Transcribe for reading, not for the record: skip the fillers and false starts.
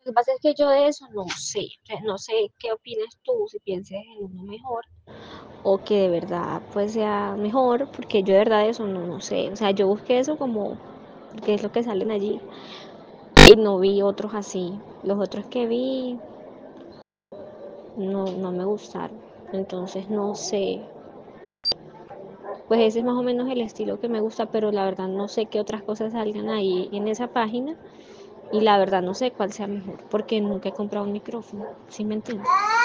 Lo que pasa es que yo de eso no sé, o sea, no sé qué opinas tú, si pienses en uno mejor o que de verdad pues sea mejor, porque yo de verdad de eso no sé, o sea, yo busqué eso como qué es lo que salen allí y no vi otros así, los otros que vi no me gustaron, entonces no sé, pues ese es más o menos el estilo que me gusta, pero la verdad no sé qué otras cosas salgan ahí en esa página y la verdad no sé cuál sea mejor, porque nunca he comprado un micrófono, ¿sí me entiendes?